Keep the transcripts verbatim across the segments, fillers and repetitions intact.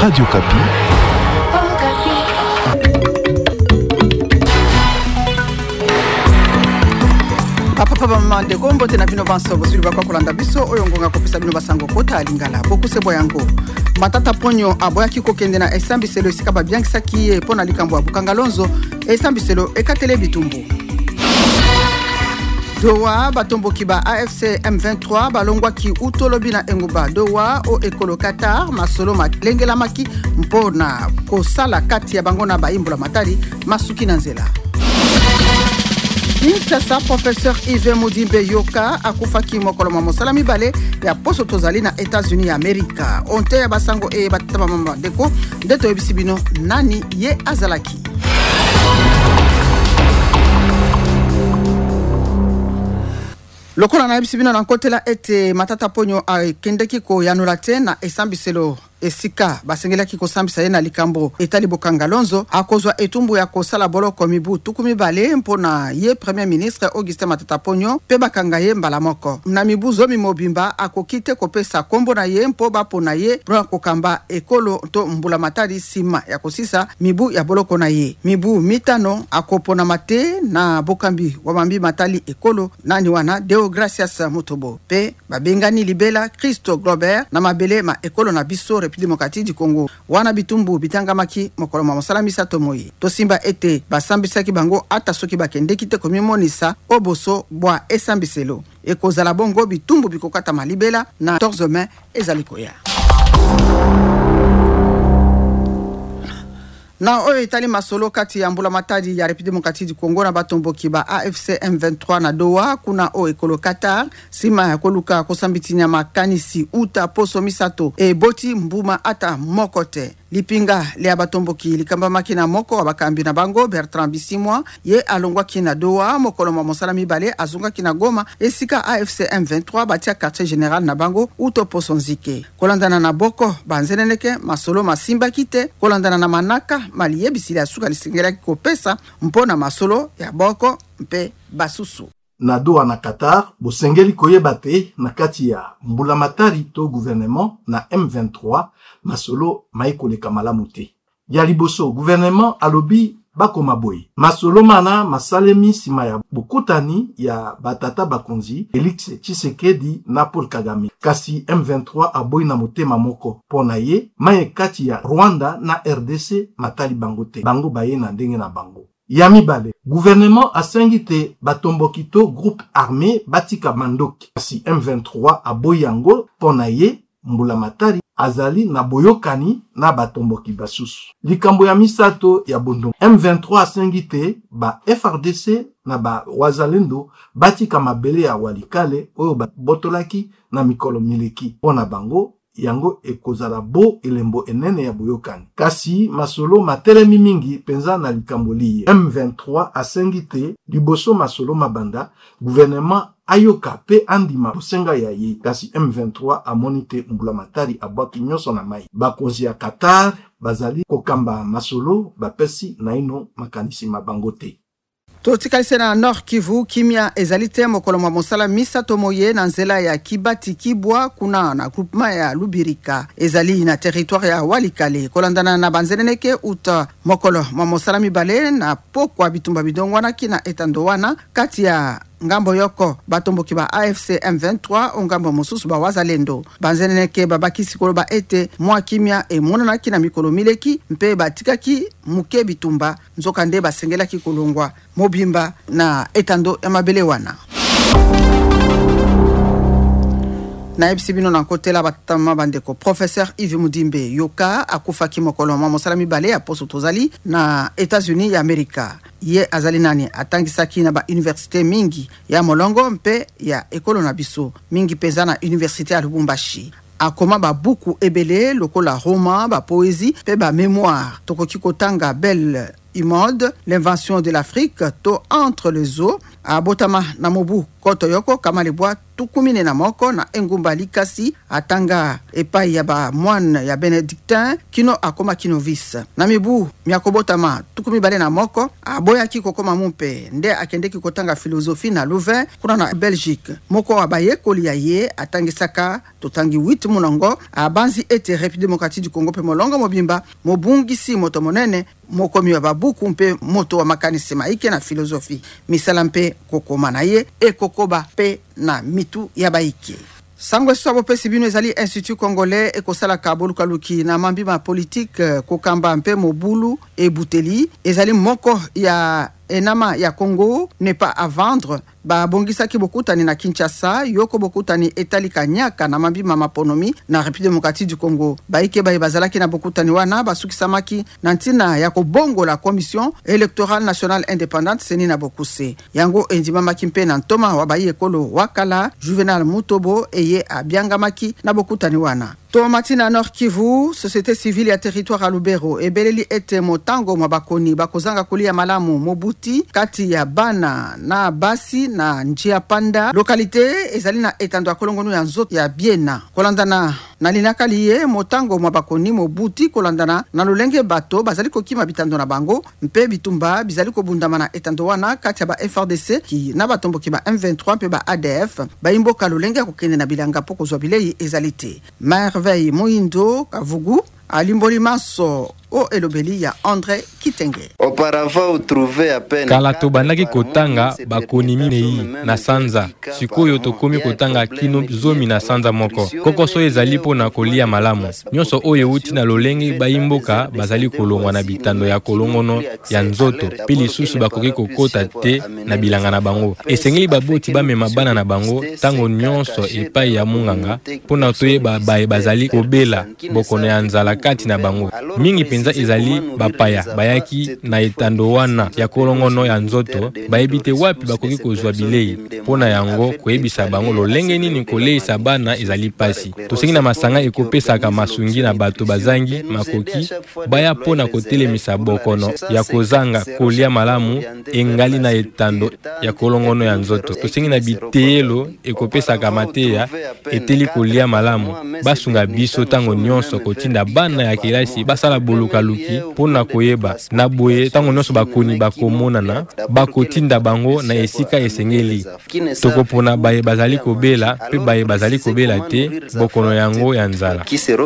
Radio Kapi. Papa mama ndeko mbote na bino banso bosuli bakwa kolanda biso oyo ngonga kopesa bino basango kota lingala boku sebo yango matata ponyo aboya kiko kende na esambiselo esika ba biangisa kiye pona likambo abukanga lonzo esambiselo ekatele bitumbu Dowa batombo kiba A F C M vingt-trois balongwa ki utolobi na enguba Dowa o ekolo Qatar masolo malengela maki mpona kosala kati ya bangona ba imbola matari masuki na nzela Kinshasa professeur Yves Mudimbe Yoka akufaki mokolo mosala mibale ya poso tozali na États-Unis ya Amerika onte ya basango e bataba mama deko ndeto ebisibino nani ye azalaki Lokola na ebisibino na nkotela ete matata ponyo a kendeki ko yanulate na esambiselo esika basengelaki kosambisa ye na likambo etali bokanga lonzo akozwa etumbu ya kosala boloko mibu tukumi bale mpona ye premier ministre Augustin Matata Ponyo pe bakanga ye mbala moko na mibu zomi mobimba akokite kopesa kombo na ye mpo bapona ye bro kokamba ekolo to mbula matari sima ya kosisa mibu ya boloko na ye mibu mitano akopona mate na bokambi wa mambi matali ekolo nani wana Deogracias Mutobo pe babengani libela Christo Globert na mabele ma ekolo na biso République démocratique du Congo wana bitumbu bitangamaki mokolo mosala misato moi tosimba ete basambisaki bango ata soki bakendeki te komimonisa oboso bwa esambiselo ekozala bongo bitumbu bikokata malibela na quatorze mai ezalikoya Na oyo itali masolo kati ya mbula matadi ya République démocratique du Congo na batombo kiba A F C M vingt-trois na Doha kuna o ekolo Qatar sima ya koluka kosambitinya makanisi uta poso misato e boti mbuma ata mokote lipinga le batombo ki likamba makina moko abakambi na bango Bertrand Bisimwa ye alongwa kina Doha mokolo mosala mibale azunga kina Goma esika A F C M vingt-trois batia quartier général na bango uto poso nzike kolandana na boko banzeneneke masolo masimba kite kolandana na manaka maliye bisili asuka lisingela kopesa mpona masolo ya boko mpe basusu na Doha na Qatar bosengeli koyeba te na kati ya mbula matari to gouvernement na M vingt-trois masolo maikoleka malamu te ya liboso gouvernement alobi bakoma boy masolo mana masalemi sima ya bokutani ya batata bakonzi Félix Tshisekedi na Paul Kagame kasi M vingt-trois aboy na motema moko pona ye maye kati ya Rwanda na R D C matali bango te bango baye na ndenge na bango Yami bale, gouvernement asengi te batombokito groupe armé batika mandoki. Kasi M vingt-trois aboy yango pona ye mbula matari azali na boyokani na batomboki basusu. Likambo ya misato ya bondo. M vingt-trois asengi te ba F R D C na ba wazalendo batika mabele ya walikale oyo ba botolaki na mikolo mileki. Pona bango yango ekozala bo elembo enene ya boyokani. Kasi masolo matelemi mingi penza na likambo liye. M vingt-trois asengi te liboso masolo mabanda gouvernement ayoka pe andima bosenga ya ye. Kasi M vingt-trois amonite mbula matari abwaki nyoso na mai. Bakonzi ya Qatar bazali kokamba masolo bapesi na ino makanisi mabangote. Totikalise na Nord Kivu kimia ezalite mokolo mwa mosala misato moye na nzela ya Kibati Kibwa kuna na groupement ya Lubirika ezali na territoire ya Walikale kolandana na banzeneneke uta mokolo mwa mosala mibale na pokwa bitumba bidongwana kina etandowana kati ya ngambo yoko batomboki ba A F C M vingt-trois ongambo mosusu ba wazalendo banzeneneke babakisi koloba ete mwa kimia e monana kina mikolo mileki mpe batikaki muke bitumba nzoka nde basengelaki kolongwa mobimba na etando ya mabele wana na ebisibino na kotela batama bandeko professeur Yves Mudimbe Yoka akufaki mokolo mwa mosala mibale ya poso tozali na États-Unis ya Amerika ye azali nani atangisaki na ba université mingi ya molongo mpe ya ekolo na biso mingi peza na université ya Lubumbashi akoma ba buku ebele lokola roman ba poésie pe ba mémoire tokoki kotanga belle Imode, l'invention de l'Afrique, to entre les eaux, à Botama Namobu, koto yoko kamalibwa tukumine na moko na engumba likasi atanga epai ya ba moine ya Benedictin kino akoma kino vis na mibu miakobotama tukumi bale na moko aboya ki kokoma mumpe nde akendeki kotanga philosophie na Louvain kuna na Belgique moko abaye kolia ye atangisaka totangi huit munongo abanzi ete République démocratique du Congo pe molongo mobimba mobungisi moto monene mokomi wa babuku mpe moto wa makanisi maike na philosophie misala mpe kokoma na ye e kokoba pe na mitu ya baike. Sangwe swabo pesi bino ezali Institut Congolais e kosala kaboluka luki na mambima politique kokamba mpe mobulu e buteli ezali moko ya enama ya Congo n'est pas à vendre ba bongisa ki bokutani na Kinshasa yoko bokutani etali kanyaka na mambima maponomi na République démocratique du Congo baike baye bazalaki na bokutani wana basukisamaki na ntina ya kobongo la commission électorale nationale indépendante seni na bokuse yango endimamaki mpe na ntoma wa baye ekolo wakala Juvenal Mutobo eye abiangamaki na bokutani wana. Tomatina Nord Kivu, société civile ya territoire à Lubero, ebeleli ete motango mabakoni bakozanga kulia malamu mobuti kati ya bana na basi na njia panda localité ezali na etando kolongonu ya nzoto ya Biena kolandana na linakaliye motango mabakoni mobuti kolandana na lolenge bato bazali kokima bitando na bango mpe bitumba bizali kobundama na etando wana kati ya ba F R D C ki na batombo ki ba M vingt-trois mpe ba A D F baimboka lolenge kokende na bilanga poko zwa bilei ezalite Merveille Moindo Kavugu alimboli maso o elobeli ya André Kitenge. Kala tobandaki kotanga bakoni minei na sanza sikoyo tokomi kotanga kino zomi na sanza moko kokoso ezali po na kolia malamu nyonso oyo uti na lolenge baimboka bazali kolongwa na bitando ya kolongono ya nzoto pili susu bakoki kokota te na bilanga na bango esengeli baboti bamema bana na bango tango nyonso epai ya munganga po na toyeba baye bazali kobela bokono ya nzala kati na bango mingi penza ezali bapaya bayaki na etando wana ya kolongono ya nzoto bayebite wapi bakoki kozwa bilei pona yango koyebisa bango lolenge nini koleisa bana ezali pasi tosengi na masanga ekopesaka masungi na bato bazangi makoki baya pona kotelemisa bokono ya kozanga kolia malamu engali na etando ya kolongono ya nzoto tosengi na bitelo ekopesaka mateya eteli kolia malamu basunga biso tango nyonso kotinda bana ya kelasi basala boluka luki pona koyeba na boye tango nyonso bakoni bakomonana bakotinda bango na esika esengeli toko pona baye bazali kobela pe baye bazali kobela te bokono yango ya nzala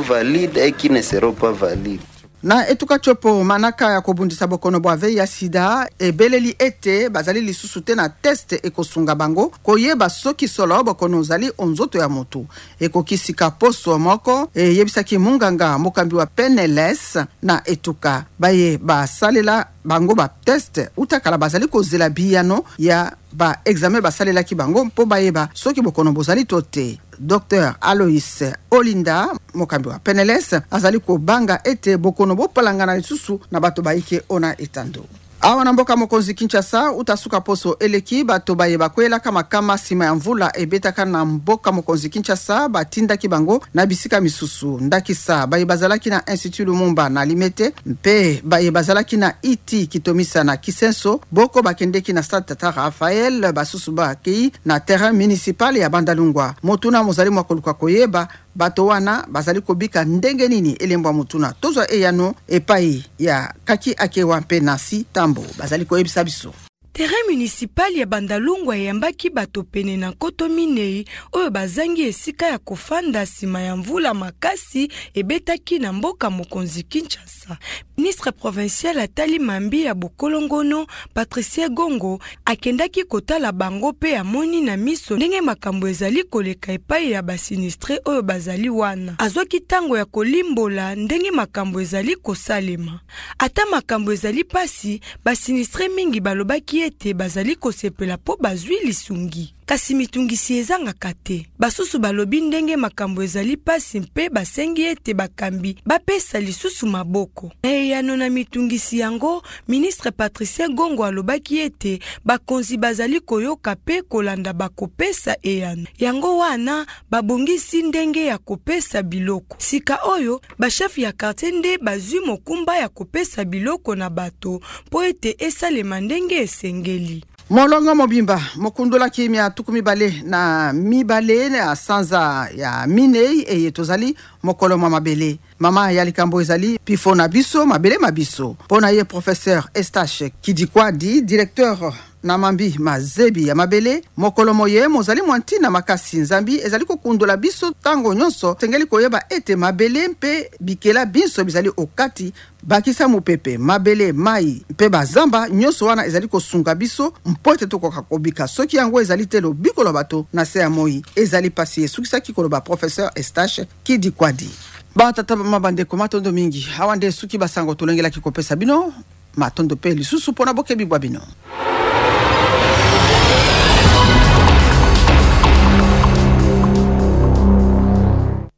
na etuka chopo manaka ya kobundisa bokono bwave ya sida ebeleli ete bazali lisusu te na test ekosunga bango koyeba soki solo bokono zali onzoto ya motu ekokisika poso moko e yebisaki munganga mokambi wa P N L S na etuka baye basalela bango ba test utakala bazali kozela biyano ya ba examen basalela ki bango mpo bayeba soki bokono bozali tote. Docteur Alois Olinda mokambi wa P N L S azali ko banga ete bokono bopalangana lisusu na bato baike ona etando. Awa na mboka mokonzi Kinshasa utasuka poso eleki bato baye bakwela kama kama sima ya mvula ebetaka na mboka mokonzi Kinshasa batinda kibango na bisika misusu ndakisa baye bazalaki na Institut Lumumba na Limete mpe baye bazalaki na I T Kitomisa na Kisenso boko bakendeki na Stade Tata Raphael basusu baki na terrain municipal ya Bandalungwa motuna mozali mwakoluka koyeba bato wana bazali kobika ndenge nini elembwa mutuna tozwa eyano epai ya kaki akewa mpe nasi tambo bazali koyebisa biso. Terrain municipal ya Bandalungwa yambaki bato pene na koto minei oyo bazangi esika ya kofanda sima ya mvula makasi ebetaki na mboka mokonzi Kinshasa. Ministre provincial atali mambi ya Bokolongono Patricia Gongo akendaki kotala bango pe amoni na miso ndenge makambo ezali koleka epai ya basinistre oyo bazali wana. Azwaki tango ya kolimbola ndenge makambo ezali kosalema. Ata makambo ezali pasi basinistre mingi balobaki ete bazali kosepela po bazwi lisungi. Kasi mitungisi ezanga kate. Basusu balobi ndenge makambo ezali pasi mpe basengi ete bakambi bapesa lisusu maboko. Eyano na mitungisi yango, ministre Patricia Gongo alobaki ete bakonzi bazali koyoka pe kolanda bakopesa eyano. Yango wana babongisi ndenge ya kopesa biloko. Sika oyo, bachef ya quartier nde bazwi mokumba ya kopesa biloko na bato po ete esalema ndenge esengeli. Molongo mobimba mokundola kimia tukumi bale na mi bale na sanza ya minei e tozali mokolo mabele mama ya likambo ezali pifo na biso mabele mabiso pona ye professeur Estache Kidikwadi directeur na mambi mazebi ya mabele mokolo moye mozali mwantina makasi nzambi ezali kokundola biso tango nyonso tengeli koyeba ete mabele mpe bikela biso bizali okati bakisa mupepe mabele mai mpe bazamba nyonso wana ezali kosunga biso mpote tokoka kobika soki yango ezali telo bikolo bato na se ya moi ezali pasi esukisa kikoloba professeur Estache Kidikwadi batata mabandeko matondo mingi awande suki basango tolengela kikopesa bino matondo pe lisusu pona bokebi bwa bino.